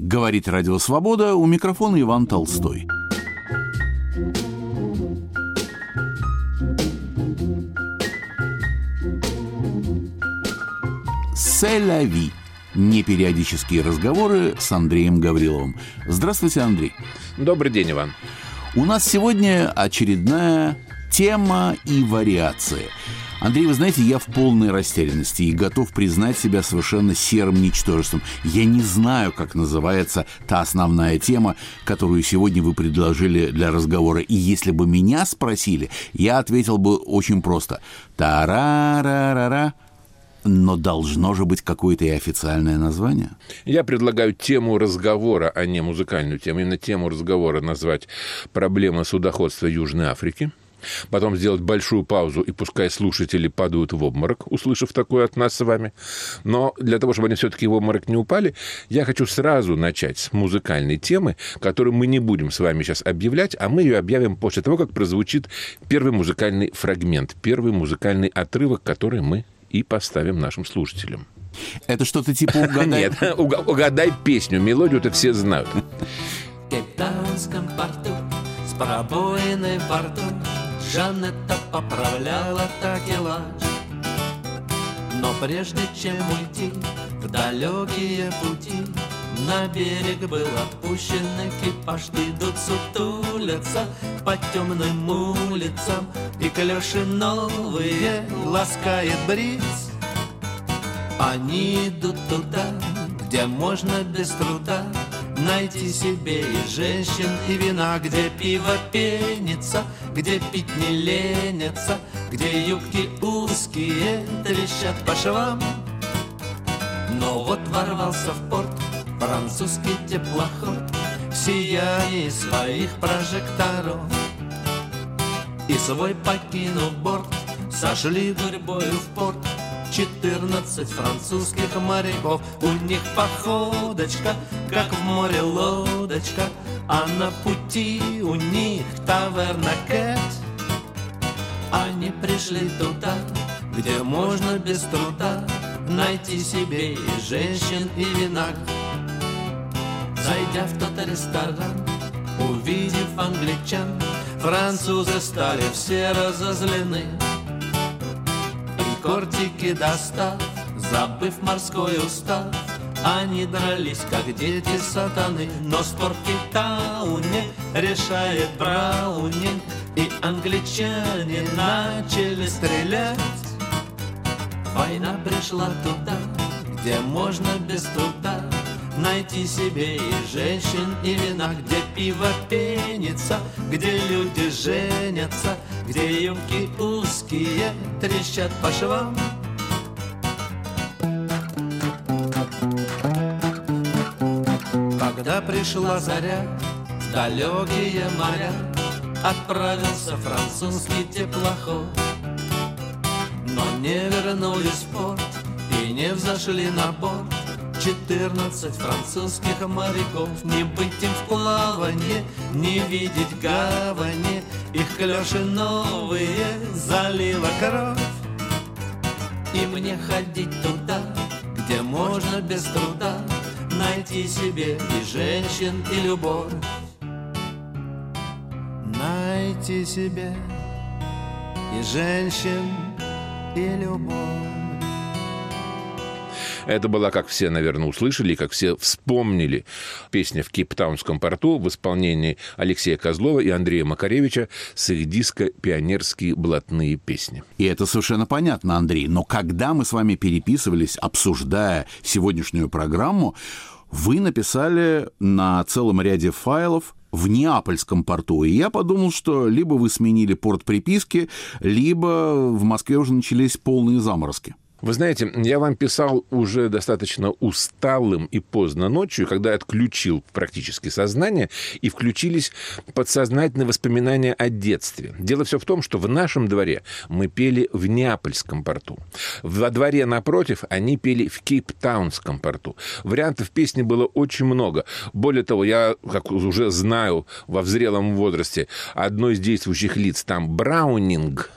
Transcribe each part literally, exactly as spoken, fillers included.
Говорит Радио Свобода, у микрофона Иван Толстой. «C'est la vie». Непериодические разговоры с Андреем Гавриловым. Здравствуйте, Андрей. Добрый день, Иван. У нас сегодня очередная тема и вариация. Андрей, вы знаете, я в полной растерянности и готов признать себя совершенно серым ничтожеством. Я не знаю, как называется та основная тема, которую сегодня вы предложили для разговора. И если бы меня спросили, я ответил бы очень просто. Та-ра-ра-ра-ра. Но должно же быть какое-то и официальное название. Я предлагаю тему разговора, а не музыкальную тему, именно тему разговора назвать «Проблема судоходства Южной Африки». Потом сделать большую паузу, и пускай слушатели падают в обморок, услышав такое от нас с вами. Но для того, чтобы они все-таки в обморок не упали, я хочу сразу начать с музыкальной темы, которую мы не будем с вами сейчас объявлять, а мы ее объявим после того, как прозвучит первый музыкальный фрагмент, первый музыкальный отрывок, который мы и поставим нашим слушателям. Это что-то типа угадай... Нет, угадай песню, мелодию-то все знают. В Кейптаунском порту с пробоиной во рту Жанетта поправляла такелаж. Но прежде чем уйти в далекие пути, на берег был отпущен экипаж. Идут сутулятся по темным улицам, и клёши новые ласкает бриз. Они идут туда, где можно без труда найти себе и женщин, и вина, где пиво пенится, где пить не ленятся, где юбки узкие трещат по швам. Но вот ворвался в порт французский теплоход в сиянии своих прожекторов, и свой покинув борт, сошли гурьбою в порт четырнадцать французских моряков. У них походочка, как в море лодочка, а на пути у них таверна Кэт. Они пришли туда, где можно без труда найти себе и женщин, и вина. Зайдя в тот ресторан, увидев англичан, французы стали все разозлены. И кортики достав, забыв морской устав, они дрались, как дети сатаны. Но спор в Кейптауне решает Браунинг, и англичане начали стрелять. Война пришла туда, где можно без труда найти себе и женщин, и вина, где пиво пенится, где люди женятся, где юбки узкие трещат по швам. Когда пришла заря в далекие моря, отправился французский теплоход. Но не вернулись в порт и не взошли на борт четырнадцать французских моряков. Не быть им в плаванье, не видеть гавани, их клёши новые залила кровь. И мне ходить туда, где можно без труда найти себе и женщин, и любовь. Найти себе и женщин, и любовь. Это была, как все, наверное, услышали, как все вспомнили, песня «В Кейптаунском порту» в исполнении Алексея Козлова и Андрея Макаревича с их диска «Пионерские блатные песни». И это совершенно понятно, Андрей. Но когда мы с вами переписывались, обсуждая сегодняшнюю программу, вы написали на целом ряде файлов в Неапольском порту. И я подумал, что либо вы сменили порт приписки, либо в Москве уже начались полные заморозки. Вы знаете, я вам писал уже достаточно усталым и поздно ночью, когда отключил практически сознание, и включились подсознательные воспоминания о детстве. Дело все в том, что в нашем дворе мы пели в Неапольском порту. Во дворе напротив они пели в Кейптаунском порту. Вариантов песни было очень много. Более того, я, как уже знаю, во взрелом возрасте одно из действующих лиц там Браунинг,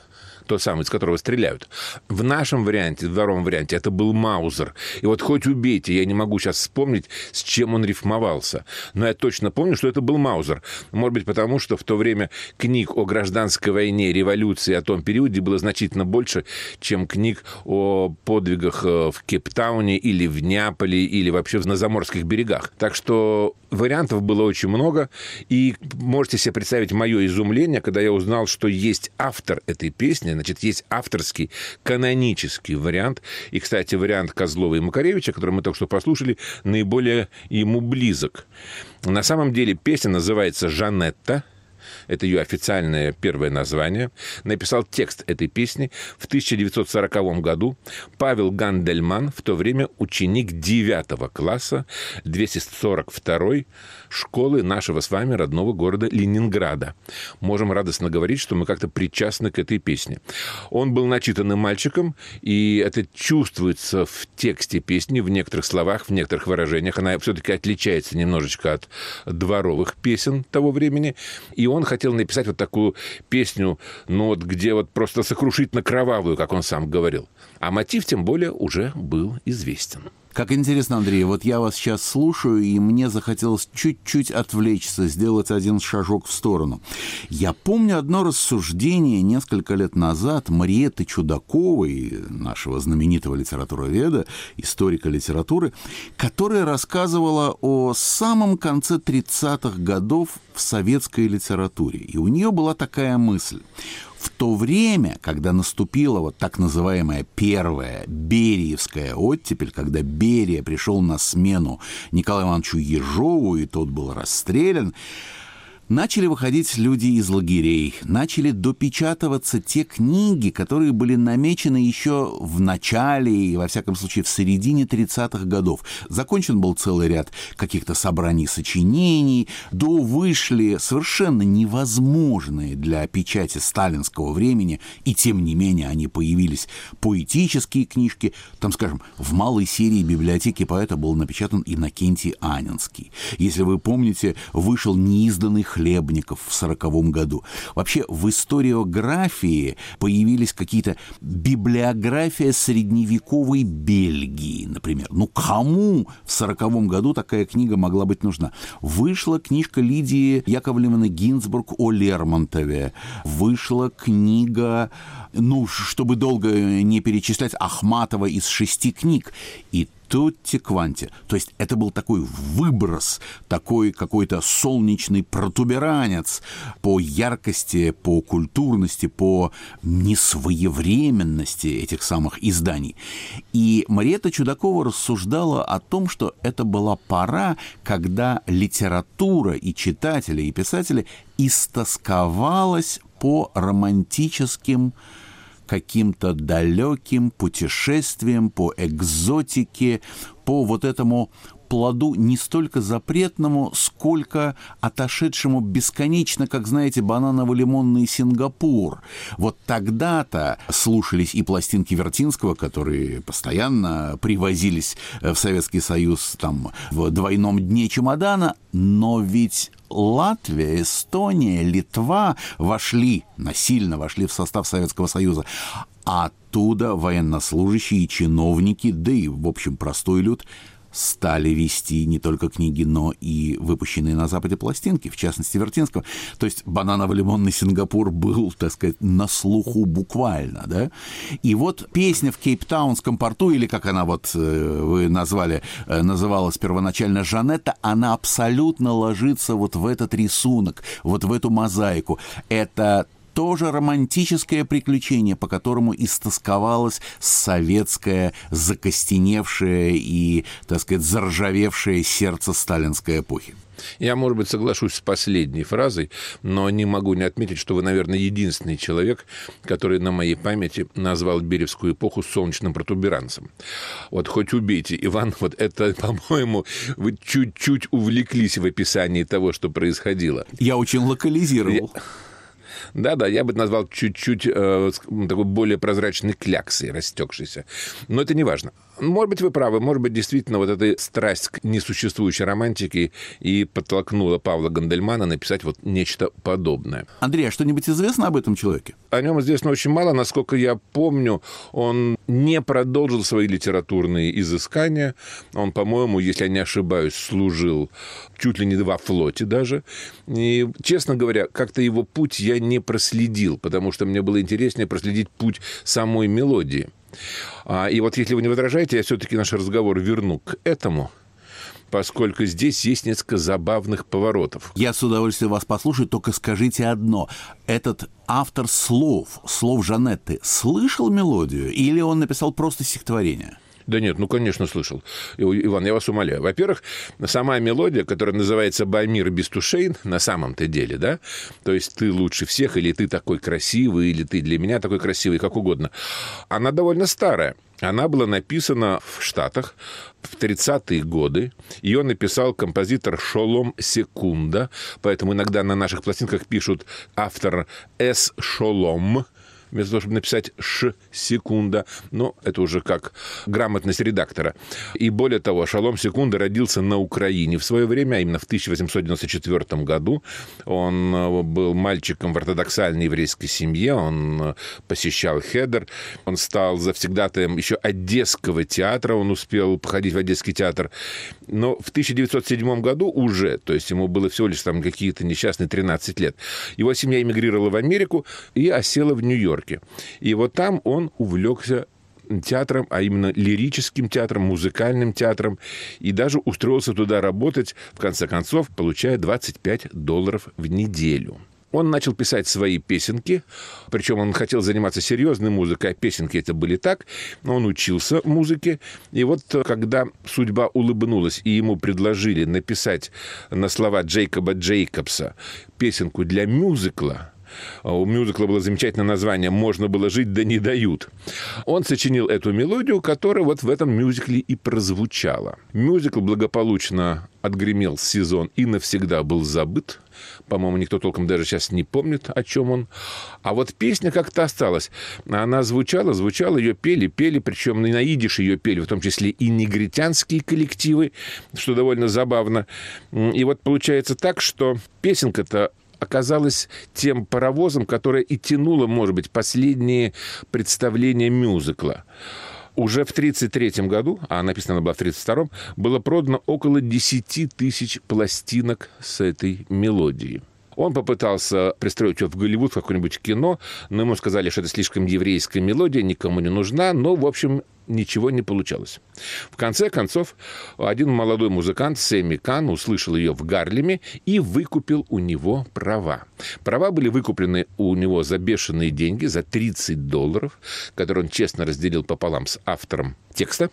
тот самый, из которого стреляют. В нашем варианте, в втором варианте, это был Маузер. И вот хоть убейте, я не могу сейчас вспомнить, с чем он рифмовался. Но я точно помню, что это был Маузер. Может быть, потому что в то время книг о гражданской войне, революции, о том периоде было значительно больше, чем книг о подвигах в Кейптауне или в Неаполе, или вообще на заморских берегах. Так что вариантов было очень много. И можете себе представить мое изумление, когда я узнал, что есть автор этой песни, значит, есть авторский канонический вариант. И, кстати, вариант Козлова и Макаревича, который мы только что послушали, наиболее ему близок. На самом деле песня называется «Жанетта». Это ее официальное первое название. Написал текст этой песни в тысяча девятьсот сороковом году Павел Гандельман, в то время ученик девятого класса двести сорок второй школы нашего с вами родного города Ленинграда. Можем радостно говорить, что мы как-то причастны к этой песне. Он был начитанным мальчиком, и это чувствуется в тексте песни, в некоторых словах, в некоторых выражениях. Она все-таки отличается немножечко от дворовых песен того времени. И он хотел написать вот такую песню, ну вот где вот просто сокрушительно кровавую, как он сам говорил. А мотив, тем более, уже был известен. Как интересно, Андрей, вот я вас сейчас слушаю, и мне захотелось чуть-чуть отвлечься, сделать один шажок в сторону. Я помню одно рассуждение несколько лет назад Мариэтты Чудаковой, нашего знаменитого литературоведа, историка литературы, которая рассказывала о самом конце тридцатых годов в советской литературе. И у нее была такая мысль. В то время, когда наступила вот так называемая первая бериевская оттепель, когда Берия пришел на смену Николаю Ивановичу Ежову, и тот был расстрелян, начали выходить люди из лагерей, начали допечатываться те книги, которые были намечены еще в начале и, во всяком случае, в середине тридцатых годов. Закончен был целый ряд каких-то собраний сочинений, до вышли совершенно невозможные для печати сталинского времени, и тем не менее они появились поэтические книжки. Там, скажем, в малой серии библиотеки поэта был напечатан Иннокентий Анинский. Если вы помните, вышел неизданный Хлебников в сороковом году. Вообще в историографии появились какие-то библиография средневековой Бельгии, например. Ну, кому в сороковом году такая книга могла быть нужна? Вышла книжка Лидии Яковлевны Гинзбург о Лермонтове. Вышла книга, ну, чтобы долго не перечислять, Ахматова из шести книг. И тутти-кванти. То есть это был такой выброс, такой какой-то солнечный протуберанец по яркости, по культурности, по несвоевременности этих самых изданий. И Мариэтта Чудакова рассуждала о том, что это была пора, когда литература и читатели, и писатели истосковалась по романтическим каким-то далеким путешествиям, по экзотике, по вот этому плоду не столько запретному, сколько отошедшему бесконечно, как, знаете, бананово-лимонный Сингапур. Вот тогда-то слушались и пластинки Вертинского, которые постоянно привозились в Советский Союз там, в двойном дне чемодана, но ведь Латвия, Эстония, Литва вошли, насильно вошли в состав Советского Союза. А оттуда военнослужащие и чиновники, да и, в общем, простой люд, стали вести не только книги, но и выпущенные на Западе пластинки, в частности, Вертинского. То есть бананово-лимонный Сингапур был, так сказать, на слуху буквально, да? И вот песня в Кейптаунском порту, или как она вот вы назвали, называлась первоначально «Жанетта», она абсолютно ложится вот в этот рисунок, вот в эту мозаику. Это тоже романтическое приключение, по которому истосковалось советское, закостеневшее и, так сказать, заржавевшее сердце сталинской эпохи. Я, может быть, соглашусь с последней фразой, но не могу не отметить, что вы, наверное, единственный человек, который на моей памяти назвал Бериевскую эпоху солнечным протуберанцем. Вот хоть убейте, Иван, вот это, по-моему, вы чуть-чуть увлеклись в описании того, что происходило. Я очень локализировал. Я... Да-да, я бы назвал чуть-чуть э, такой более прозрачной кляксой, растекшейся. Но это не важно. Может быть, вы правы. Может быть, действительно, вот эта страсть к несуществующей романтике и подтолкнула Павла Гандельмана написать вот нечто подобное. Андрей, а что-нибудь известно об этом человеке? О нем известно очень мало. Насколько я помню, он не продолжил свои литературные изыскания. Он, по-моему, если я не ошибаюсь, служил чуть ли не во флоте даже. И, честно говоря, как-то его путь я не проследил, потому что мне было интереснее проследить путь самой мелодии. И вот, если вы не возражаете, я все-таки наш разговор верну к этому, поскольку здесь есть несколько забавных поворотов. Я с удовольствием вас послушаю, только скажите одно. Этот автор слов, слов Жанетты, слышал мелодию или он написал просто стихотворение? Да нет, ну, конечно, слышал. Иван, я вас умоляю. Во-первых, сама мелодия, которая называется «Баймир Бестушейн», на самом-то деле, да, то есть «ты лучше всех», или «ты такой красивый», или «ты для меня такой красивый», как угодно, она довольно старая. Она была написана в Штатах в тридцатые годы. Ее написал композитор Шолом Секунда, поэтому иногда на наших пластинках пишут автор С. Шолом, вместо того, чтобы написать «Ш. Секунда». Но это уже как грамотность редактора. И более того, Шолом Секунда родился на Украине в свое время, именно в тысяча восемьсот девяносто четвёртом году. Он был мальчиком в ортодоксальной еврейской семье, он посещал хедер, он стал завсегдатаем еще Одесского театра, он успел походить в Одесский театр. Но в тысяча девятьсот седьмом году уже, то есть ему было всего лишь там какие-то несчастные тринадцать лет, его семья эмигрировала в Америку и осела в Нью-Йорке. И вот там он увлекся театром, а именно лирическим театром, музыкальным театром, и даже устроился туда работать, в конце концов, получая двадцать пять долларов в неделю. Он начал писать свои песенки, причем он хотел заниматься серьезной музыкой, а песенки это были так. Он учился музыке, и вот когда судьба улыбнулась, и ему предложили написать на слова Джейкоба Джейкобса песенку для мюзикла, у мюзикла было замечательное название «Можно было жить, да не дают». Он сочинил эту мелодию, которая вот в этом мюзикле и прозвучала. Мюзикл благополучно отгремел сезон и навсегда был забыт. По-моему, никто толком даже сейчас не помнит, о чем он. А вот песня как-то осталась. Она звучала, звучала, ее пели, пели, причем на идиш ее пели, в том числе и негритянские коллективы, что довольно забавно. И вот получается так, что песенка-то оказалась тем паровозом, которое и тянуло, может быть, последние представления мюзикла. Уже в тридцать третьем году, а написано она была в тридцать втором, было продано около десять тысяч пластинок с этой мелодией. Он попытался пристроить ее в Голливуд, в какое-нибудь кино, но ему сказали, что это слишком еврейская мелодия, никому не нужна, но, в общем, ничего не получалось. В конце концов, один молодой музыкант, Сэмми Кан, услышал ее в Гарлеме и выкупил у него права. Права были выкуплены у него за бешеные деньги, за тридцать долларов, которые он честно разделил пополам с автором текста,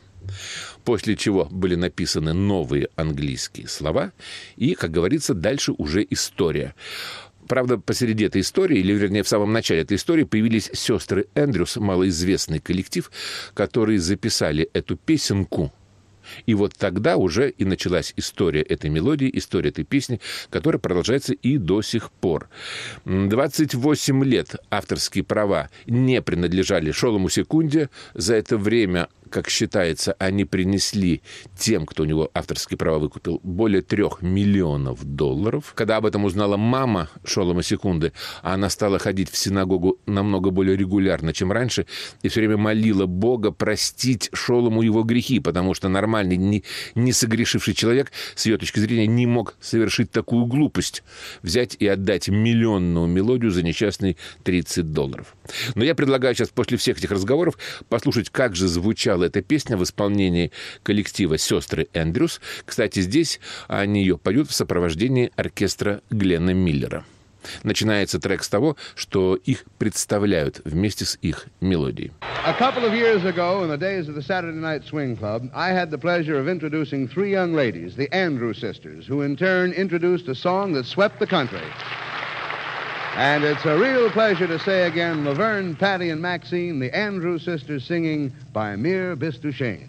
после чего были написаны новые английские слова, и, как говорится, дальше уже история. Правда, посреди этой истории, или, вернее, в самом начале этой истории, появились сестры Эндрюс, малоизвестный коллектив, которые записали эту песенку. И вот тогда уже и началась история этой мелодии, история этой песни, которая продолжается и до сих пор. двадцать восемь лет авторские права не принадлежали Шолому Секунде. За это время, как считается, они принесли тем, кто у него авторские права выкупил, более трех миллионов долларов. Когда об этом узнала мама Шолома Секунды, она стала ходить в синагогу намного более регулярно, чем раньше, и все время молила Бога простить Шолому его грехи, потому что нормальный, не, не согрешивший человек, с ее точки зрения, не мог совершить такую глупость, взять и отдать миллионную мелодию за несчастные тридцать долларов. Но я предлагаю сейчас после всех этих разговоров послушать, как же звучала эта песня в исполнении коллектива «Сестры Эндрюс». Кстати, здесь они ее поют в сопровождении оркестра Гленна Миллера. Начинается трек с того, что их представляют вместе с их мелодией. A couple of years ago, in the days of the Saturday Night Swing Club, I had the pleasure of introducing three young ladies, the Andrew Sisters, who in turn introduced a song that swept the country. And it's a real pleasure to say again, Laverne, Patty, and Maxine, the Andrew Sisters singing Bymir Bistouchain.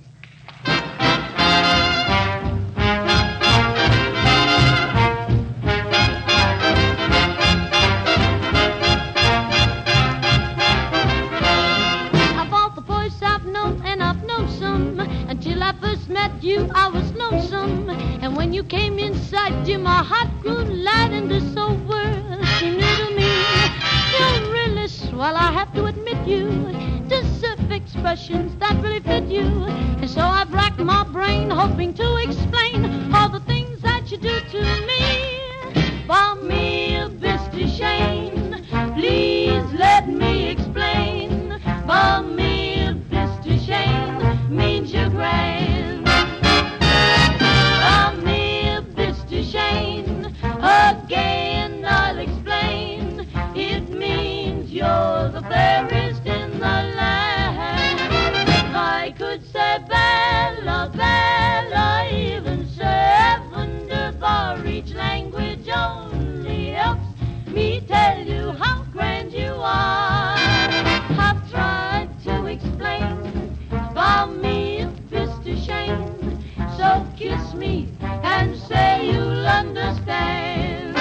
expressions that really fit you. And so I've racked my brain hoping to explain all the things that you do to me. For me, Mister Shane, please let me explain. For me, Mister Shane means you're grand. For me, Mister Shane, again I'll explain. It means you're the fairest in the land. I could say Bella, Bella, even say wonderful. Each language only helps me tell you how grand you are. I've tried to explain for me, Mister Shane, so kiss me and say you'll understand.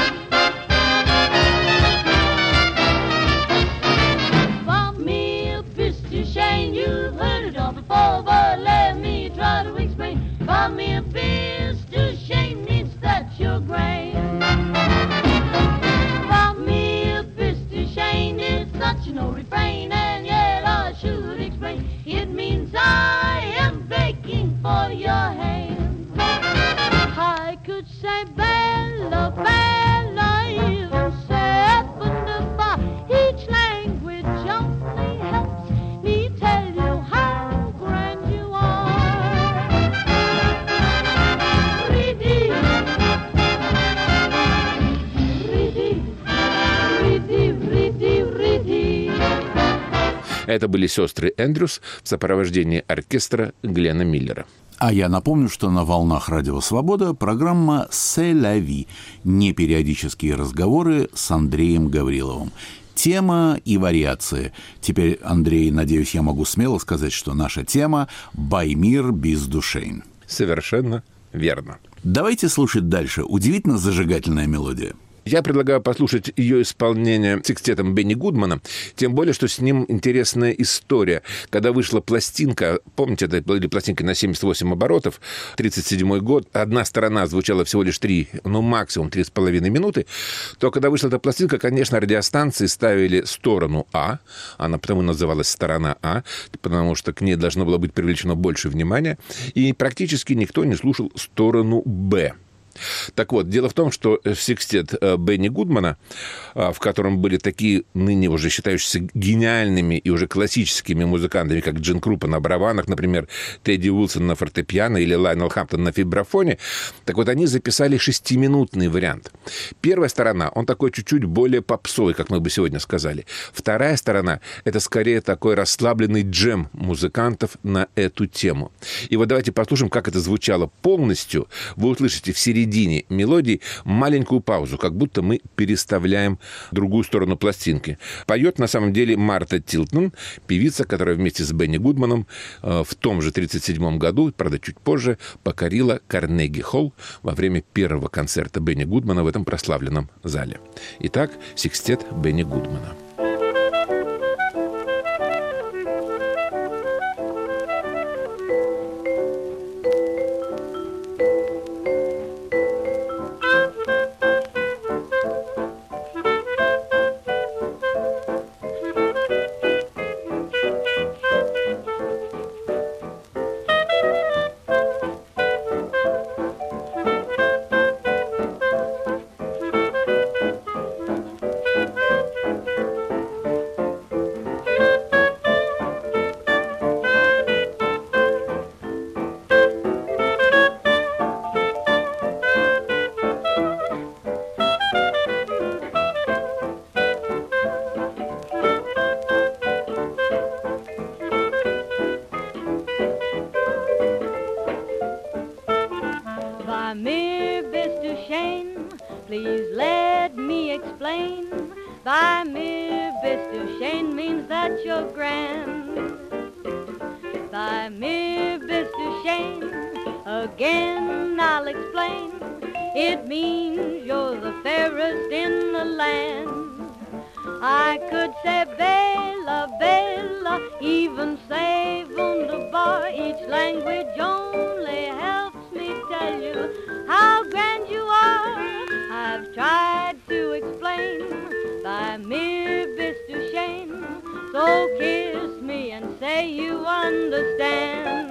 For me, Mister Shane, you've heard it all before, but let me try to explain. For me, Mister Shane means that you're grand. For me, Mister Shane, it's such an old refrain, and yet I should explain. It means I am begging for your hand. I could say Bella, Bella, even say wonderful. Each language only helps me tell you how grand you are. Reedy, reedy, reedy, reedy, reedy. Это были сестры Эндрюс в сопровождении оркестра Глена Миллера. А я напомню, что на волнах Радио Свобода программа «C'est la vie» – непериодические разговоры с Андреем Гавриловым. Тема и вариации. Теперь, Андрей, надеюсь, я могу смело сказать, что наша тема «Баймир без душейн». Совершенно верно. Давайте слушать дальше. Удивительно зажигательная мелодия. Я предлагаю послушать ее исполнение секстетом Бенни Гудмана, тем более, что с ним интересная история. Когда вышла пластинка, помните, это были пластинки на семьдесят восемь оборотов, тридцать седьмой год, одна сторона звучала всего лишь три, ну, максимум три с половиной минуты, то когда вышла эта пластинка, конечно, радиостанции ставили сторону А, она потому называлась «Сторона А», потому что к ней должно было быть привлечено больше внимания, и практически никто не слушал сторону Б. Так вот, дело в том, что секстет Бенни Гудмана, в котором были такие ныне уже считающиеся гениальными и уже классическими музыкантами, как Джин Крупа на барабанах, например, Тедди Уилсон на фортепиано или Лайнел Хамптон на вибрафоне, так вот они записали шестиминутный вариант. Первая сторона, он такой чуть-чуть более попсовый, как мы бы сегодня сказали. Вторая сторона, это скорее такой расслабленный джем музыкантов на эту тему. И вот давайте послушаем, как это звучало полностью. Вы услышите в середине середине мелодии маленькую паузу, как будто мы переставляем другую сторону пластинки. Поет на самом деле Марта Тилтон, певица, которая вместе с Бенни Гудманом э, в том же тридцать седьмом году, правда, чуть позже, покорила Карнеги-холл во время первого концерта Бенни Гудмана в этом прославленном зале. Итак, секстет Бенни Гудмана. Please let me explain. Thy mere Mister Shane means that you're grand. Thy mere Mister Shane, again I'll explain. It means you're the fairest in the land. I could say Bella, Bella, even say wunderbar. Each language only helps me tell you how grand you are. I've tried to explain thy mere Mister Shane, so kiss me and say may you understand.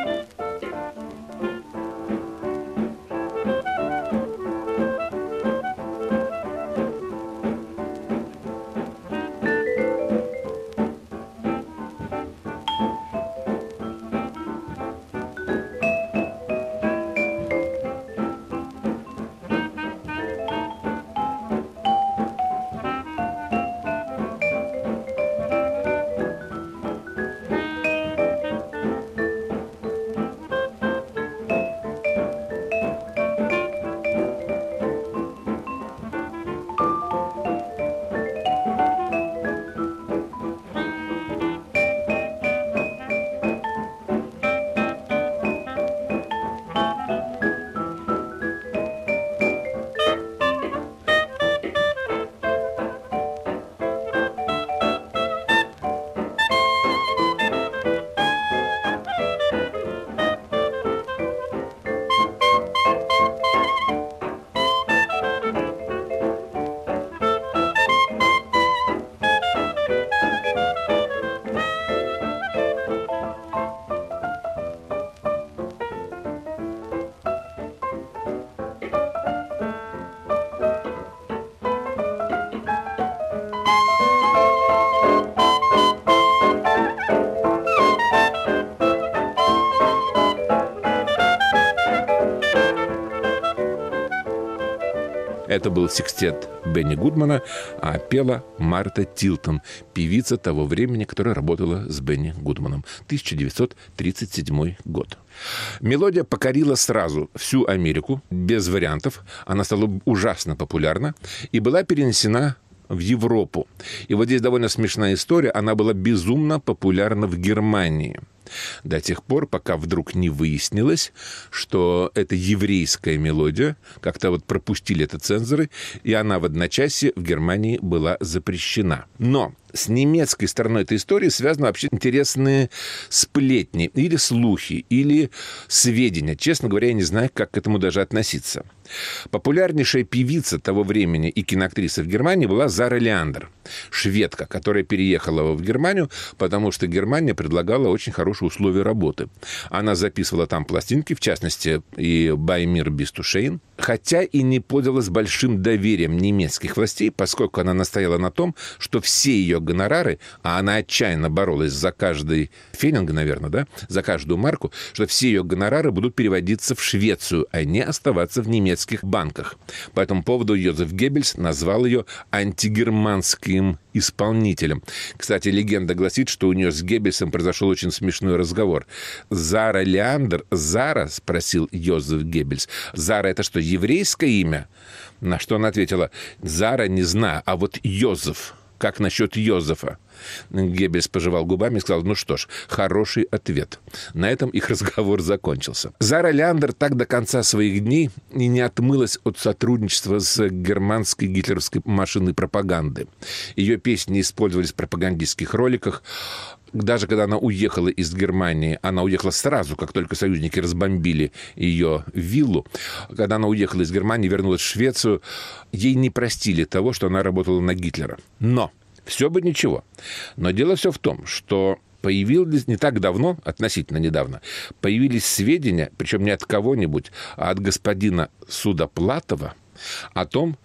Это был секстет Бенни Гудмана, а пела Марта Тилтон, певица того времени, которая работала с Бенни Гудманом. тысяча девятьсот тридцать седьмой год. Мелодия покорила сразу всю Америку, без вариантов. Она стала ужасно популярна и была перенесена в Европу. И вот здесь довольно смешная история. Она была безумно популярна в Германии. До тех пор, пока вдруг не выяснилось, что это еврейская мелодия, как-то вот пропустили это цензоры, и она в одночасье в Германии была запрещена. Но с немецкой стороной этой истории связаны вообще интересные сплетни, или слухи, или сведения. Честно говоря, я не знаю, как к этому даже относиться. Популярнейшая певица того времени и киноактриса в Германии была Зара Леандер, шведка, которая переехала в Германию, потому что Германия предлагала очень хорошие условия работы. Она записывала там пластинки, в частности, и «Bei mir bist du schön», хотя и не пользовалась большим доверием немецких властей, поскольку она настояла на том, что все ее гонорары, а она отчаянно боролась за каждый фенинг, наверное, да, за каждую марку, что все ее гонорары будут переводиться в Швецию, а не оставаться в немецких банках. По этому поводу Йозеф Геббельс назвал ее антигерманским исполнителем. Кстати, легенда гласит, что у нее с Геббельсом произошел очень смешной разговор. «Зара Леандер, Зара?» — спросил Йозеф Геббельс. «Зара — это что, еврейское имя?» На что она ответила: «Зара не знаю, а вот Йозеф. Как насчет Йозефа?» Геббельс пожевал губами и сказал: ну что ж, хороший ответ. На этом их разговор закончился. Зара Леандер так до конца своих дней и не отмылась от сотрудничества с германской гитлеровской машиной пропаганды. Ее песни использовались в пропагандистских роликах. Даже когда она уехала из Германии, она уехала сразу, как только союзники разбомбили ее виллу. Когда она уехала из Германии, вернулась в Швецию, ей не простили того, что она работала на Гитлера. Но все бы ничего. Но дело все в том, что появились не так давно, относительно недавно, появились сведения, причем не от кого-нибудь, а от господина Судоплатова, о том,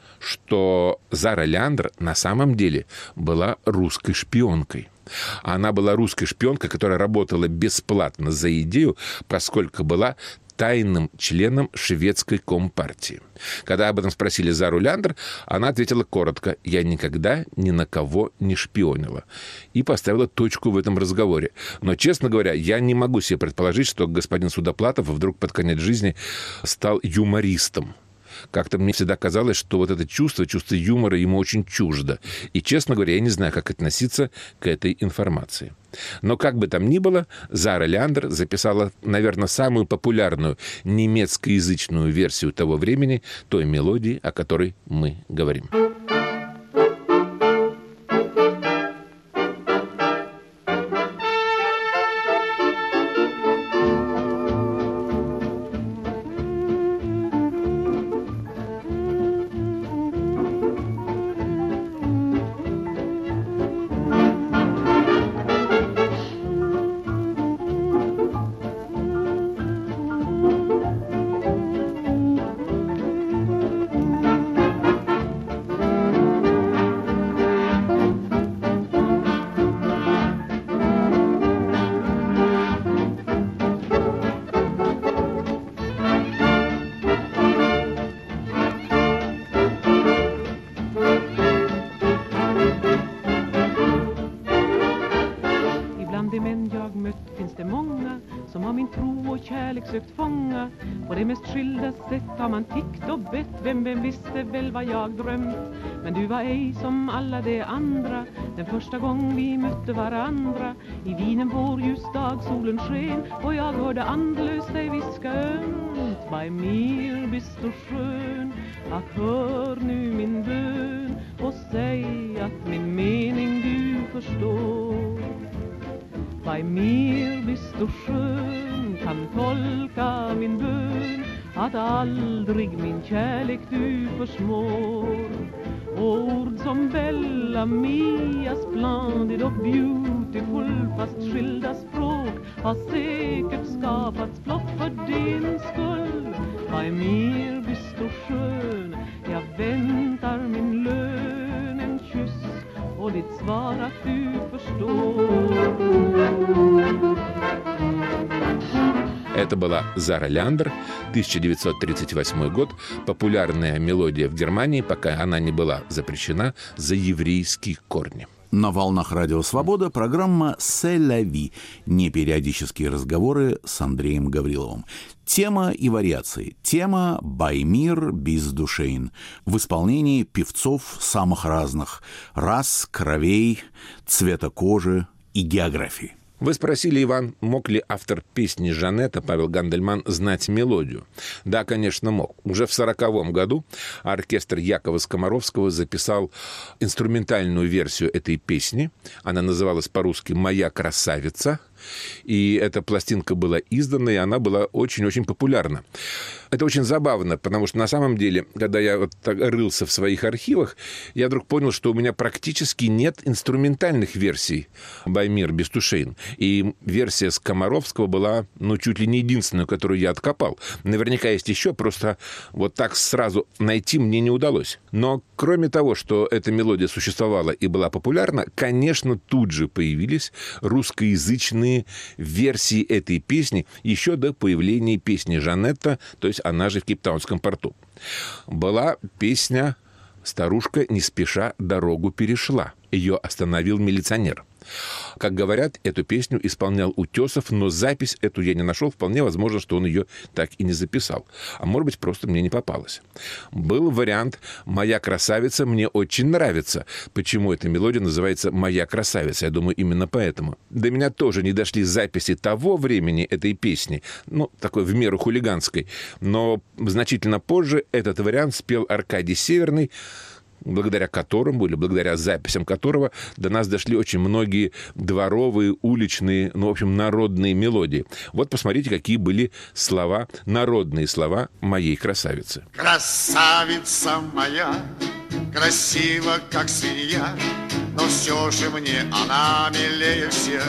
что Зара Леандер на самом деле была русской шпионкой. Она была русской шпионкой, которая работала бесплатно за идею, поскольку была тайным членом шведской компартии. Когда об этом спросили Зару Леандер, она ответила коротко: «Я никогда ни на кого не шпионила». И поставила точку в этом разговоре. Но, честно говоря, я не могу себе предположить, что господин Судоплатов вдруг под конец жизни стал юмористом. Как-то мне всегда казалось, что вот это чувство, чувство юмора ему очень чуждо. И, честно говоря, я не знаю, как относиться к этой информации. Но как бы там ни было, Зара Леандер записала, наверное, самую популярную немецкоязычную версию того времени, той мелодии, о которой мы говорим. sökt fånga. På det mest skilda sätt har man tickt och bett. Vem, vem visste väl vad jag drömt. Men du var ej som alla de andra. Den första gång vi mötte varandra. I vinen vår ljusdag, solen sken. Och jag hörde andlös dig viska ömt. Bei mir bist du schön. Ack, hör nu min bön. Och säg att min mening du förstår. Bei mir bist du schön. Kan tolka min bön. Att aldrig min kärlek du försmår. Ord som Bella Mia, splendid och beautiful, fast skilda språk har säkert skapats blott för din skull. Bei mir bist du schön. Jag väntar min lön, en kyss och ditt svar att du förstår. Это была Зара Ляндер, тысяча девятьсот тридцать восьмой год, популярная мелодия в Германии, пока она не была запрещена за еврейские корни. На волнах Радио Свобода программа «C'est la vie» – непериодические разговоры с Андреем Гавриловым. Тема и вариации. Тема «Bei mir bist du schön» в исполнении певцов самых разных – рас, кровей, цвета кожи и географии. Вы спросили, Иван, мог ли автор песни «Жанетта» Павел Гандельман знать мелодию? Да, конечно, мог. Уже в сороковом году оркестр Якова Скоморовского записал инструментальную версию этой песни. Она называлась по-русски «Моя красавица». И эта пластинка была издана, и она была очень-очень популярна. Это очень забавно, потому что на самом деле, когда я вот так рылся в своих архивах, я вдруг понял, что у меня практически нет инструментальных версий «Bei mir bist du schön». И версия Скоморовского была, ну, чуть ли не единственную, которую я откопал. Наверняка есть еще, просто вот так сразу найти мне не удалось. Но кроме того, что эта мелодия существовала и была популярна, конечно, тут же появились русскоязычные версии этой песни еще до появления песни «Жанетта», то есть она же в Кейптаунском порту. Была песня «Старушка не спеша дорогу перешла». Ее остановил милиционер. Как говорят, эту песню исполнял Утесов, но запись эту я не нашел. Вполне возможно, что он ее так и не записал. А может быть, просто мне не попалось. Был вариант «Моя красавица мне очень нравится». Почему эта мелодия называется «Моя красавица»? Я думаю, именно поэтому. До меня тоже не дошли записи того времени этой песни, ну, такой в меру хулиганской. Но значительно позже этот вариант спел Аркадий Северный, благодаря которому, или благодаря записям которого до нас дошли очень многие дворовые, уличные, ну, в общем, народные мелодии. Вот посмотрите, какие были слова, народные слова «Моей красавицы». Красавица моя, красива, как свинья, но все же мне она милее всех.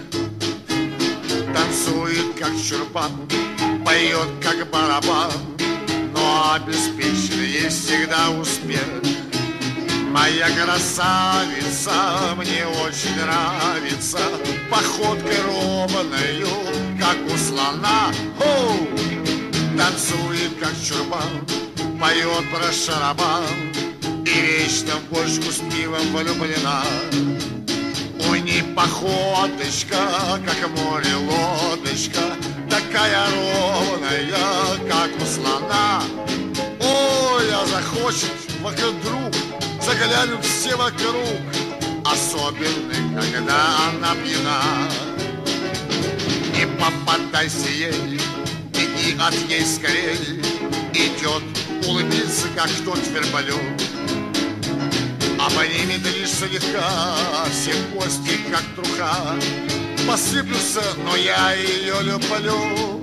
Танцует, как чурбан, поет, как барабан, но обеспечен ей всегда успех. Моя красавица мне очень нравится, походкой ровною, как у слона. Хоу! Танцует, как чурбан, поет про шарабан и вечно в бочку с пивом влюблена. У ней походочка, как море лодочка, такая ровная, как у слона. Ой, а захочет вокруг, заглянут все вокруг, особенно, когда она пьяна. Не попадайся ей, беги от ней скорей, идет, улыбится, как тот верблюд. Обнимет лишь слегка, все кости, как труха, посыплются, но я ее люблю.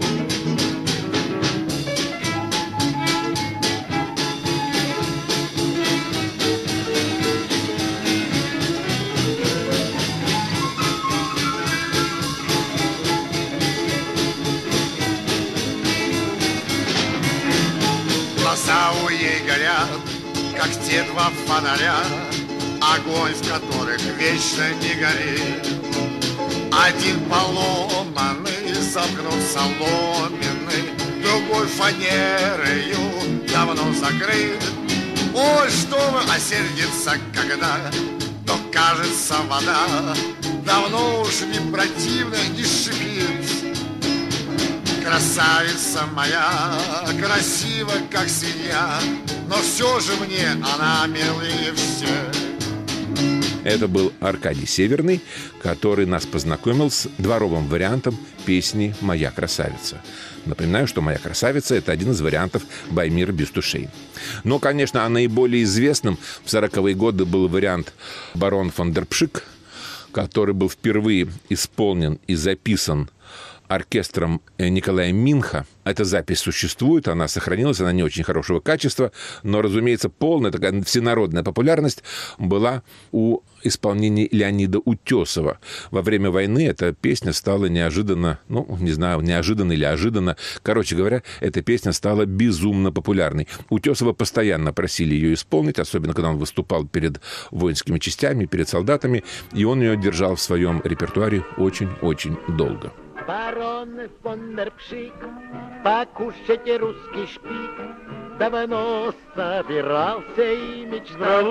Глаза у ей горят, как те два фонаря, огонь в которых вечно не горит. Один поломанный, замкнут соломенный, другой фанерою давно закрыт. Ой, что вы, а сердится, когда, то кажется вода давно уж не противно, не шипит. Красавица моя, красива, как свинья, но все же мне она милее всех. Это был Аркадий Северный, который нас познакомил с дворовым вариантом песни «Моя красавица». Напоминаю, что «Моя красавица» — это один из вариантов «Баймир Бестушейн». Но, конечно, а наиболее известным в сороковые годы был вариант «Барон фон дер Пшик», который был впервые исполнен и записан оркестром Николая Минха. Эта запись существует, она сохранилась, она не очень хорошего качества, но, разумеется, полная такая всенародная популярность была у исполнения Леонида Утесова. Во время войны эта песня стала неожиданно, ну, не знаю, неожиданно или ожиданно, короче говоря, эта песня стала безумно популярной. Утесова постоянно просили ее исполнить, особенно когда он выступал перед воинскими частями, перед солдатами, и он ее держал в своем репертуаре очень-очень долго. Барон фон дер Пшик, покушайте русский шпик, давно собирался и мечтал.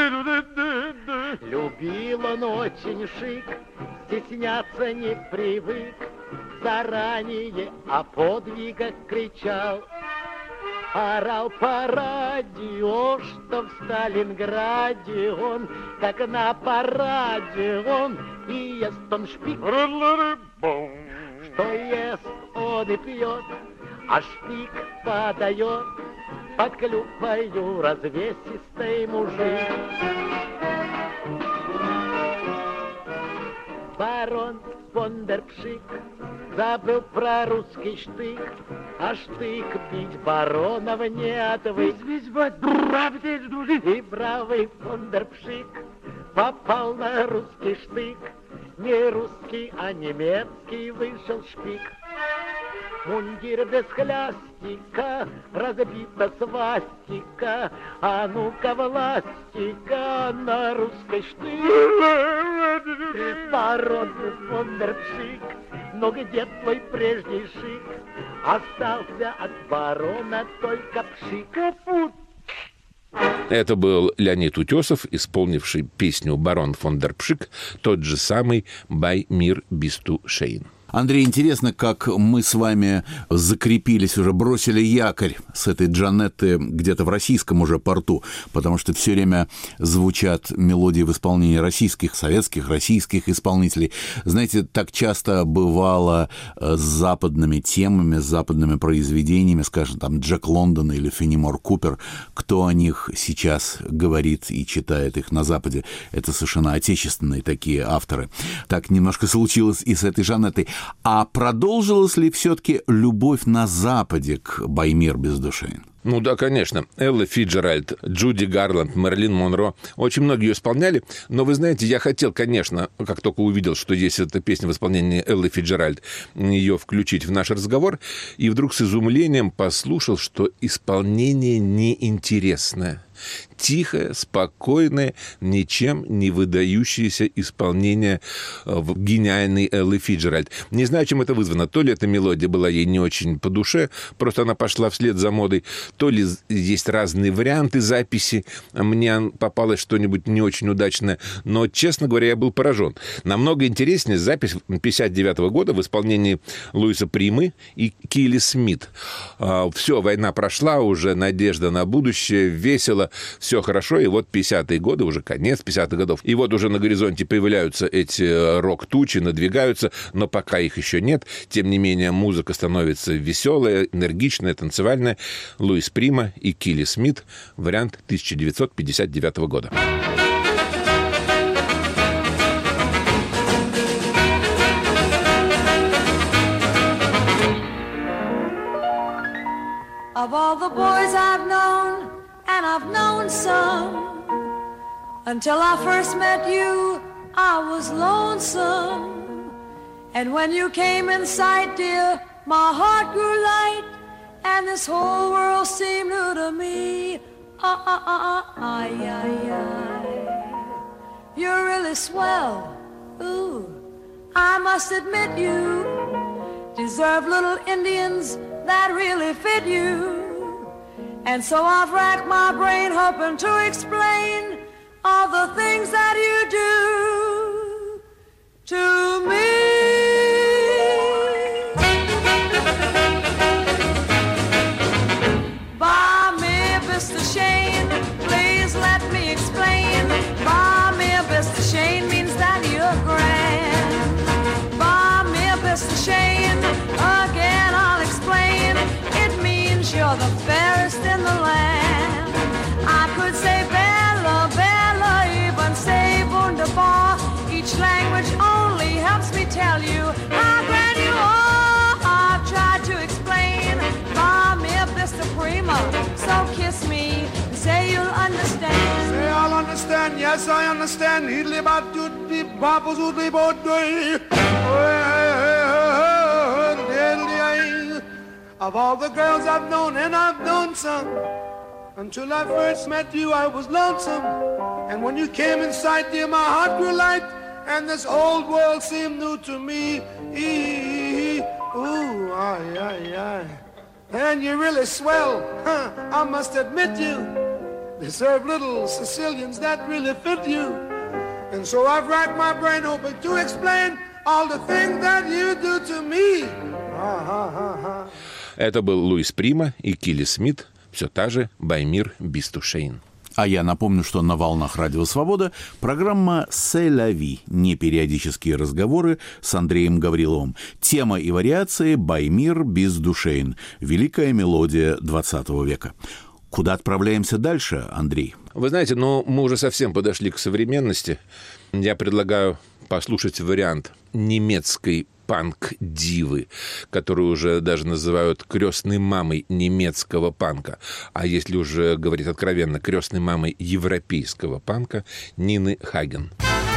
Любил он очень шик, стесняться не привык, заранее о подвигах кричал. Орал по радио, что в Сталинграде он, как на параде он, и ест он шпик. Что ест он и пьет, а шпик подает под клюквою развесистый мужик. Барон фон дер Пшик забыл про русский штык, а штык бить баронов не отвык. И бравый фон дер Пшик попал на русский штык. Не русский, а немецкий вышел шпик. Мундир без хлястика, разбита свастика, а ну-ка властика на русской штык. Барон фон дер Пшик, но где твой прежний шик? Остался от барона только пшик. Это был Леонид Утесов, исполнивший песню «Барон фон дер Пшик», тот же самый «Баймир Бестушейн». Андрей, интересно, как мы с вами закрепились, уже бросили якорь с этой Джанетты где-то в российском уже порту, потому что все время звучат мелодии в исполнении российских, советских, российских исполнителей. Знаете, так часто бывало с западными темами, с западными произведениями, скажем, там Джек Лондон или Феннимор Купер, кто о них сейчас говорит и читает их на Западе. Это совершенно отечественные такие авторы. Так немножко случилось и с этой Жанеттой. А продолжилась ли все-таки любовь на Западе к Баймир Бестушейн? Ну да, конечно. Элла Фицджеральд, Джуди Гарланд, Мэрилин Монро. Очень многие ее исполняли. Но, вы знаете, я хотел, конечно, как только увидел, что есть эта песня в исполнении Эллы Фицджеральд, ее включить в наш разговор. И вдруг с изумлением послушал, что исполнение неинтересное. Тихое, спокойное, ничем не выдающееся исполнение в гениальной Эллы Фицджеральд. Не знаю, чем это вызвано. То ли эта мелодия была ей не очень по душе, просто она пошла вслед за модой, то ли есть разные варианты записи. Мне попалось что-нибудь не очень удачное. Но, честно говоря, я был поражен. Намного интереснее запись пятьдесят девятого года в исполнении Луиса Примы и Килли Смит. Все, война прошла, уже надежда на будущее, весело, все хорошо, и вот пятидесятые годы, уже конец пятидесятых годов, и вот уже на горизонте появляются эти рок-тучи, надвигаются, но пока их еще нет, тем не менее музыка становится веселая, энергичная, танцевальная. Луис Прима и Килли Смит, вариант тысяча девятьсот пятьдесят девятого года. Of all the boys I've known, and I've known some, until I first met you, I was lonesome. And when you came in sight, dear, my heart grew light, and this whole world seemed new to me. Ah, ah, ah, ah, ay, ay, ay. You're really swell, ooh, I must admit you deserve little Indians that really fit you. And so I've racked my brain hoping to explain all the things that you do to me. would say Bella, Bella, even say wunderbar. Each language only helps me tell you how grand you are. I've tried to explain, ma mia vista prima. So kiss me and say you'll understand. Say I'll understand, yes I understand. Heedly about doodly bobbles woodly boy. Of all the girls I've known, and I've known some, until I first met you I was lonesome. And when you came in sight, dear, my heart grew light, and this old world seemed new to me. Ooh, aye, aye, aye. And you're really swell, huh? I must admit you deserve little Sicilians that really fit you. And so I've racked my brain hoping to explain all the things that you do to me. Ha, ha, ha, ha. Это был Луис Прима и Килли Смит, все та же Баймир Бистушейн. А я напомню, что на волнах Радио Свобода программа «C'est la vie» – непериодические разговоры с Андреем Гавриловым. Тема и вариации «Баймир Бистушейн» – великая мелодия двадцатого века. Куда отправляемся дальше, Андрей? Вы знаете, ну, мы уже совсем подошли к современности. Я предлагаю послушать вариант немецкой панк-дивы, которую уже даже называют крестной мамой немецкого панка. А если уже говорить откровенно, крестной мамой европейского панка Нины Хаген.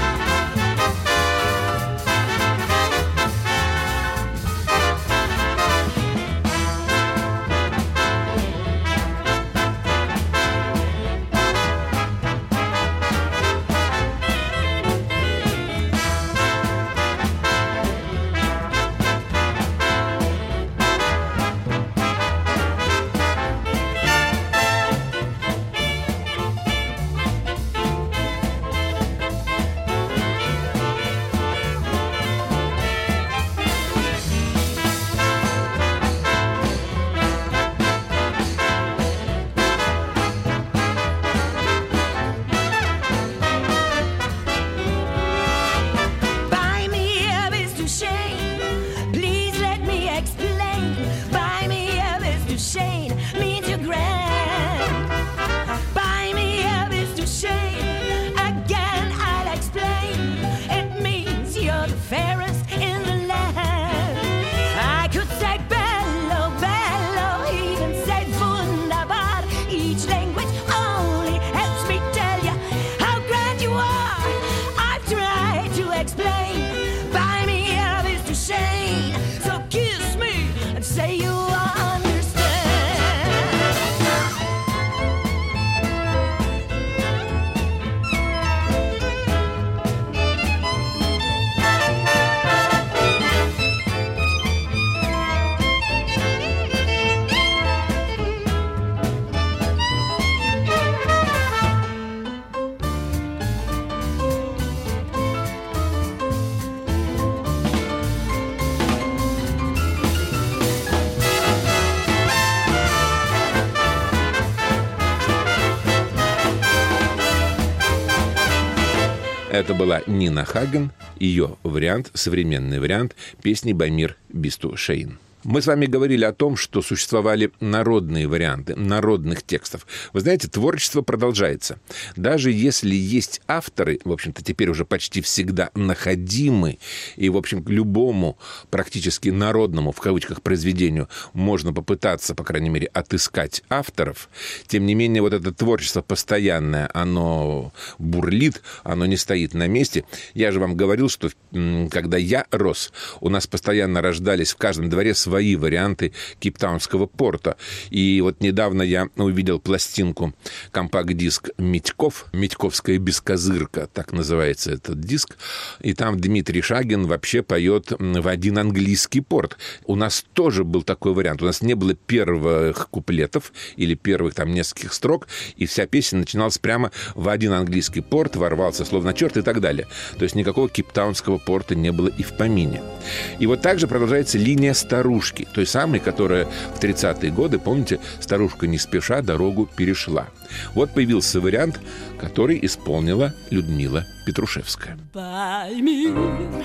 Это была Нина Хаген, ее вариант, современный вариант песни «Баймир Бистушейн». Мы с вами говорили о том, что существовали народные варианты, народных текстов. Вы знаете, творчество продолжается. Даже если есть авторы, в общем-то, теперь уже почти всегда находимы, и, в общем, к любому практически народному, в кавычках, произведению можно попытаться, по крайней мере, отыскать авторов, тем не менее, вот это творчество постоянное, оно бурлит, оно не стоит на месте. Я же вам говорил, что когда я рос, у нас постоянно рождались в каждом дворе свои свои варианты кейптаунского порта. И вот недавно я увидел пластинку, компакт-диск «Митьков», «Митьковская бескозырка», так называется этот диск. И там Дмитрий Шагин вообще поет в один английский порт. У нас тоже был такой вариант. У нас не было первых куплетов или первых там нескольких строк, и вся песня начиналась прямо в один английский порт, ворвался словно черт и так далее. То есть никакого кейптаунского порта не было и в помине. И вот также продолжается линия старушки, той самой, которая в тридцатые годы, помните, старушка не спеша дорогу перешла. Вот появился вариант, который исполнила Людмила Петрушевская. Bei mir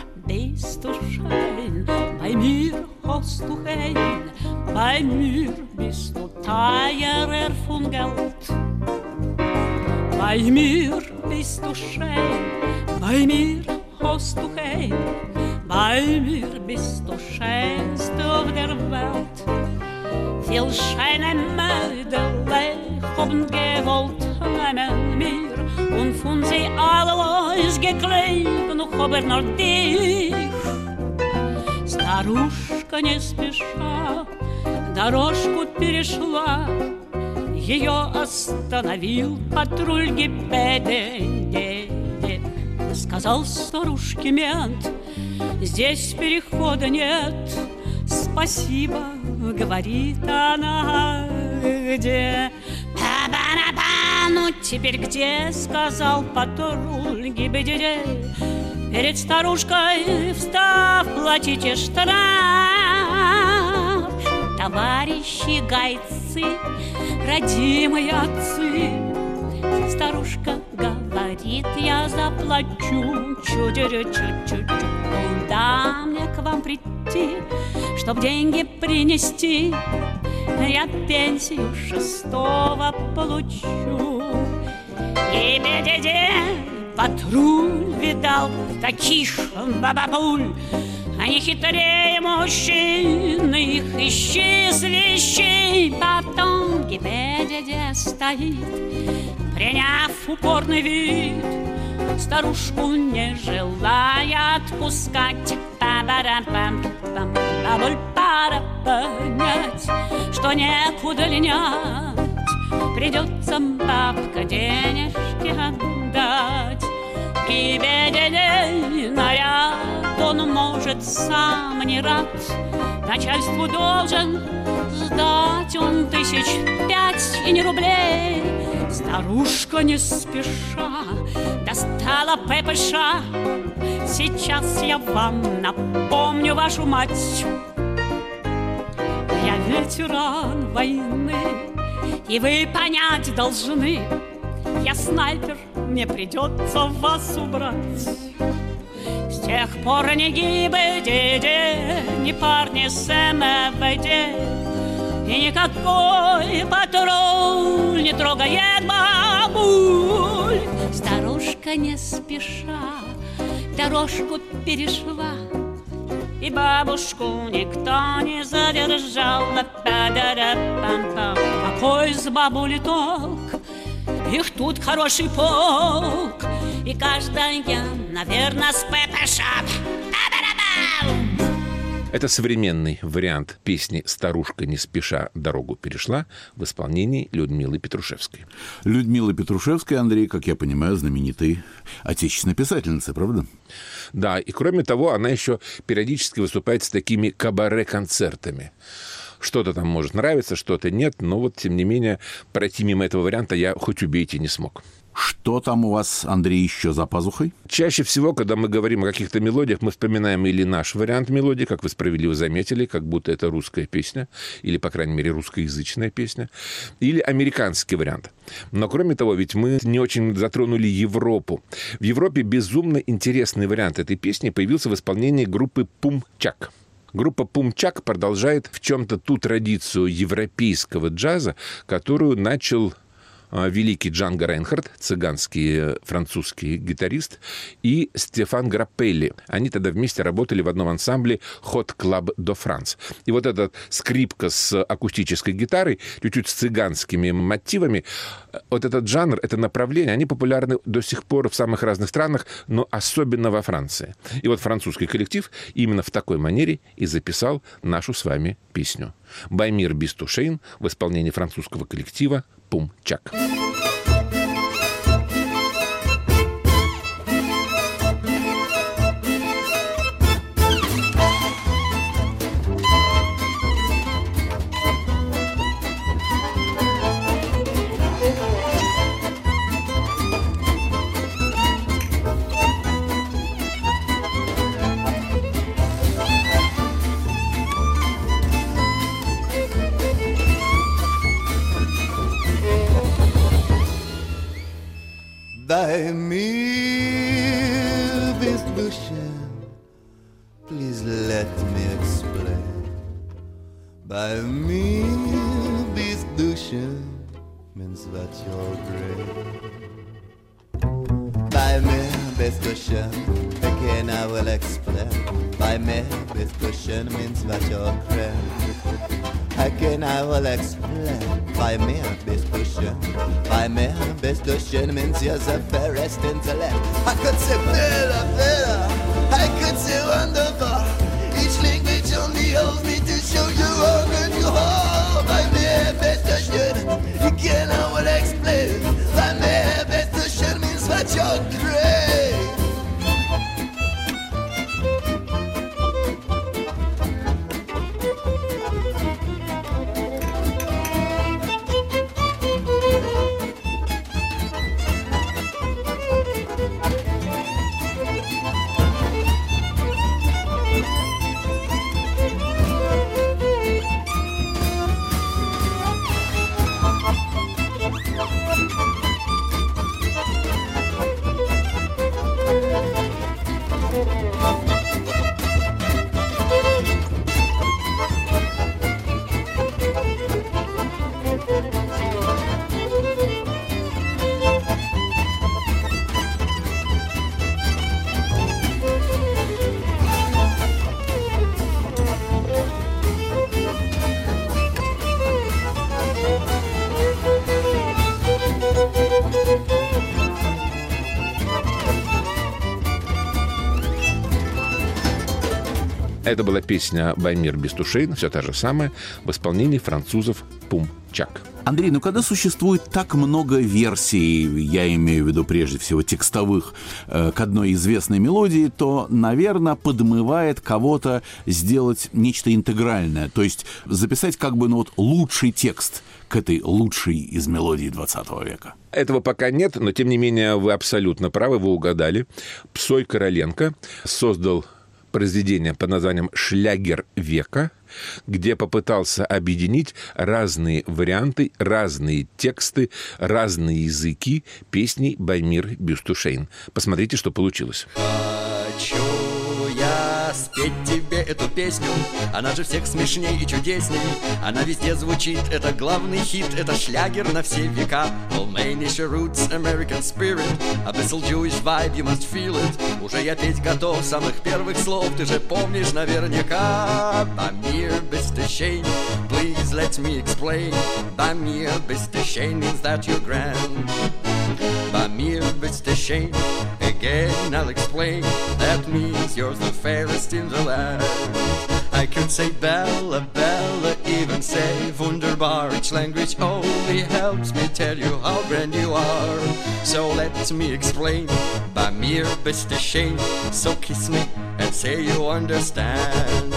bist du schön, bei mir hast du Heil, bei mir bist du teurer von Geld. Bei mir bist du schön, bei mir hast du heim, bei mir bist du schönst auf der Welt. Viel schöne Mädel haben gewollt nehmen mir, und von sie alles geklebt, noch aber nur dich. Старушка не спеша дорожку перешла, ее остановил патруль ГИБДД. Сказал старушке мент: здесь перехода нет. Спасибо, говорит она, где? Па-ба-на-ба, ну теперь где? Сказал патруль ГИБДД. Перед старушкой встав, платите штраф. Товарищи гайцы, родимые отцы, старушка говорит, я заплачу. Чу-чу-чу-чу-чу. Куда мне к вам прийти, чтоб деньги принести? Я пенсию шестого получу. И бедеде патруль видал таких бабабуль. Они хитрее мужчин, их ищи свищи. Потом ГИБДД стоит, приняв упорный вид, старушку не желая отпускать. Па-ба-рам-пам-пам. Бабуль пора понять, что некуда линять. Придется бабка денежки отдать. ГИБДД наряд он может сам не рад. Начальству должен сдать он тысяч пять и не рублей. Старушка не спеша достала ППШ. Сейчас я вам напомню вашу мать. Я ветеран войны, и вы понять должны, я снайпер, мне придется вас убрать. С тех пор ни ГИБДД, ни парни с МВД, и никакой патруль не трогает бабуль. Старушка не спеша дорожку перешла, и бабушку никто не задержал. Какой с бабули толк? Их тут хороший полк, и каждая, наверное, с ППШ. Это современный вариант песни «Старушка не спеша дорогу перешла» в исполнении Людмилы Петрушевской. Людмила Петрушевская, Андрей, как я понимаю, знаменитая отечественная писательница, правда? Да, и кроме того, она еще периодически выступает с такими кабаре-концертами. Что-то там может нравиться, что-то нет, но вот, тем не менее, пройти мимо этого варианта я хоть убейте не смог. Что там у вас, Андрей, еще за пазухой? Чаще всего, когда мы говорим о каких-то мелодиях, мы вспоминаем или наш вариант мелодии, как вы справедливо заметили, как будто это русская песня, или, по крайней мере, русскоязычная песня, или американский вариант. Но, кроме того, ведь мы не очень затронули Европу. В Европе безумно интересный вариант этой песни появился в исполнении группы «Пум-Чак». Группа «Пум-Чак» продолжает в чем-то ту традицию европейского джаза, которую начал великий Джанго Рейнхард, цыганский французский гитарист, и Стефан Граппелли. Они тогда вместе работали в одном ансамбле «Hot Club de France». И вот эта скрипка с акустической гитарой, чуть-чуть с цыганскими мотивами, вот этот жанр, это направление, они популярны до сих пор в самых разных странах, но особенно во Франции. И вот французский коллектив именно в такой манере и записал нашу с вами песню. «By mir bist du schön» в исполнении французского коллектива «Пум-Чак». Bei mir bist du schön, please let me explain. Bei mir bist du schön, means that you're great. best cushion. Again I will explain. By me best cushion means what your friend. Again I will explain. By me best cushion. By me best cushion means you're the fairest intellect. I could say better, better. I could say wonderful. Each language only helps me to show you how good you are. By me best cushion. Again I will explain. By me best cushion means what you're great. Это была песня «Баймир Бестушейн», все та же самая, в исполнении французов Пум-Чак. Андрей, ну когда существует так много версий, я имею в виду прежде всего текстовых, э, к одной известной мелодии, то, наверное, подмывает кого-то сделать нечто интегральное, то есть записать как бы ну, вот, лучший текст к этой лучшей из мелодий двадцатого века. Этого пока нет, но, тем не менее, вы абсолютно правы, вы угадали. Псой Короленко создал произведение под названием «Шлягер века», где попытался объединить разные варианты, разные тексты, разные языки песней Баймир Бестушейн. Посмотрите, что получилось. Хочу я спеть тебе эту песню, она же всех смешней и чудесней. Она везде звучит, это главный хит, это шлягер на все века. Romanian roots, American spirit, abyssal Jewish vibe, you must feel it. Уже я петь готов с самых первых слов, ты же помнишь наверняка. Баймир Бестушейн, please let me explain. Баймир Бестушейн means that you're grand. Баймир Бестушейн, again I'll explain. That means you're the fairest in the land. I could say Bella, Bella, even say Wunderbar. Each language only helps me tell you how grand you are. So let me explain. Bаймир Бестушейн, so kiss me and say you understand.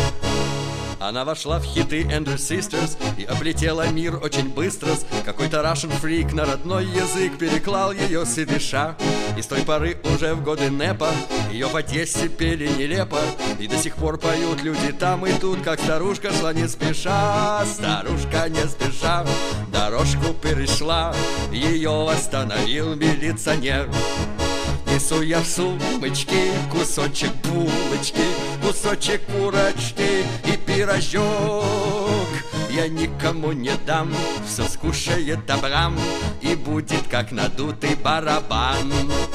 Она вошла в хиты Andrew Sisters и облетела мир очень быстро. Какой-то Russian фрик на родной язык переклал ее с идыша. И с той поры уже в годы НЭПа ее в Одессе пели нелепо. И до сих пор поют люди там и тут, как старушка шла не спеша. Старушка не спеша дорожку перешла, ее остановил милиционер. Несу я в сумочке кусочек булочки, кусочек курочки и пирожок. Я никому не дам, все скушает Абрам, и будет как надутый барабан.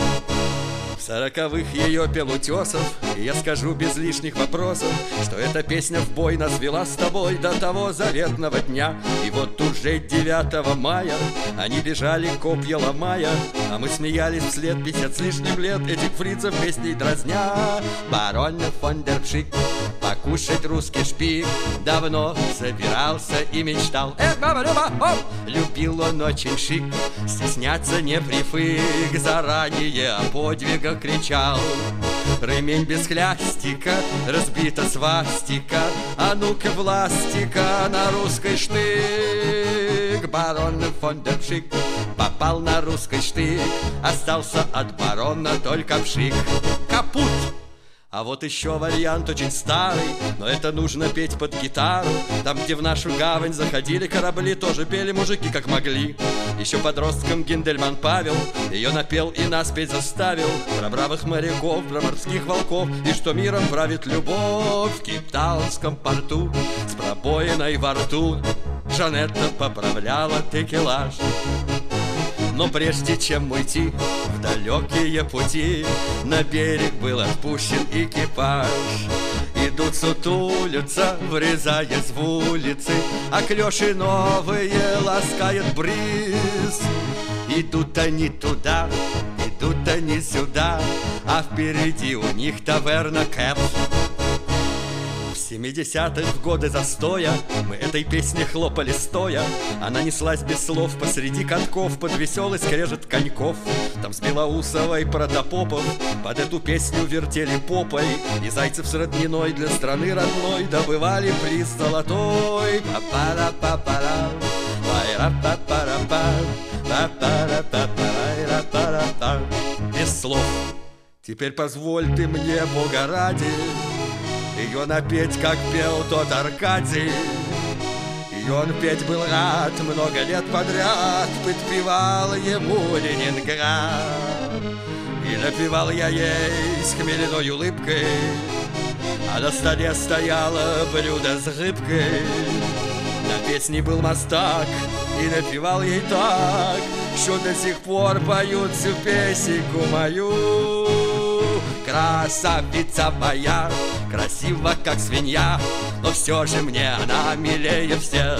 В сороковых ее пел Утесов, и я скажу без лишних вопросов, что эта песня в бой нас вела с тобой до того заветного дня. И вот уже девятого мая они бежали, копья ломая, а мы смеялись вслед пятьдесят с лишним лет этих фрицев песней дразня. Барон фон дер Пшик, покушать русский шпик, давно собирался и мечтал. Эх, баба Люба, оп! Любил он очень шик, стесняться не прифык, заранее о подвигах кричал. Ремень без хлястика, разбита свастика, а ну-ка властика на русский штык. Барон фон дер Пшик попал на русский штык, остался от барона только пшик. Капут! А вот еще вариант очень старый, но это нужно петь под гитару. Там, где в нашу гавань заходили корабли, тоже пели мужики как могли. Еще подростком Гиндельман Павел ее напел и нас петь заставил. Про бравых моряков, про морских волков, и что миром правит любовь. В Кейптаунском порту с пробоиной во рту Жанетта поправляла текелаж. Но прежде чем уйти в далекие пути, на берег был отпущен экипаж. Идут сутулятся, врезаясь в улицы, а клёши новые ласкает бриз. Идут они туда, идут они сюда, а впереди у них таверна Кэп. В семидесятых в годы застоя мы этой песне хлопали стоя. Она неслась без слов посреди катков под веселый скрежет коньков. Там с Белоусовой Протопопов под эту песню вертели попой, и зайцев с родниной для страны родной добывали приз золотой. Па-па-ра-па-па-ра, пай-ра-па-па-ра-па, па-па-ра-па-па-ра-па-ра-па. Без слов. Теперь позволь ты мне, Бога ради, ее напеть, как пел тот Аркадий. И он петь был рад много лет подряд, подпевал ему Ленинград. И напевал я ей с хмельной улыбкой, а на столе стояло блюдо с рыбкой. На песне был мастак, и напевал ей так, что до сих пор поют всю песенку мою. Красавица моя, красива как свинья, но все же мне она милее всех.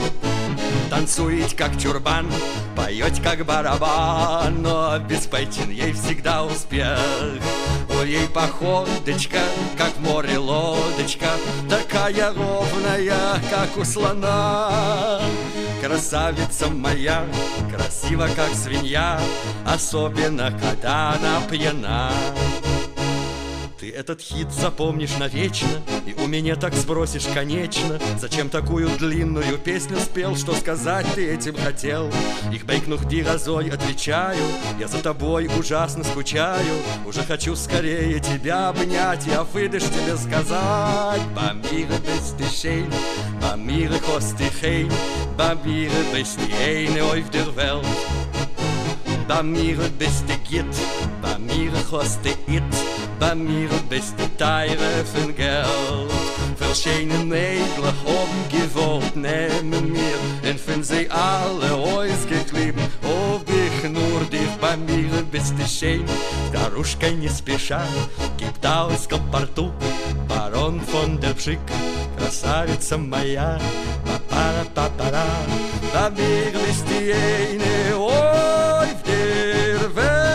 Танцует как чурбан, поет как барабан, но без пойчин ей всегда успех. У ей походочка, как в море лодочка, такая ровная, как у слона. Красавица моя, красива как свинья, особенно когда она пьяна. Ты этот хит запомнишь навечно, и у меня так сбросишь конечно. Зачем такую длинную песню спел, что сказать ты этим хотел? Их бейкнух ди разой отвечаю, я за тобой ужасно скучаю. Уже хочу скорее тебя обнять, я выдашь тебе сказать. Бамира bist du schön, Bamira kost dich heim, Bamira bist die eine auf der Welt. Bamira bist du git, Bamira kost du it, Bamira bist du teure von Geld. Für schöne Mädel haben gewollt nehmen mir, und von sie alle ausgeklebt, ob ich nur dich. Bamira bist du schön, Daruschka не спеша, gibt aus Koppartu, Baron von der Pschick, красавица моя, па-пара-па-пара. Bamira bist die eine auf der Welt.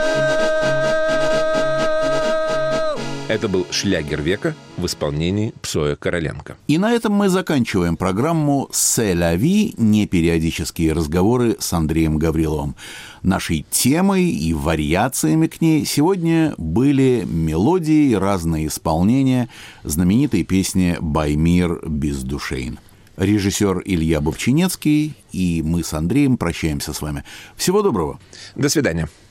Это был шлягер века в исполнении Псоя Короленко. И на этом мы заканчиваем программу «C'est la vie», непериодические разговоры с Андреем Гавриловым. Нашей темой и вариациями к ней сегодня были мелодии, разные исполнения знаменитой песни «Баймир без душейн». Режиссер Илья Бовчинецкий, и мы с Андреем прощаемся с вами. Всего доброго. До свидания.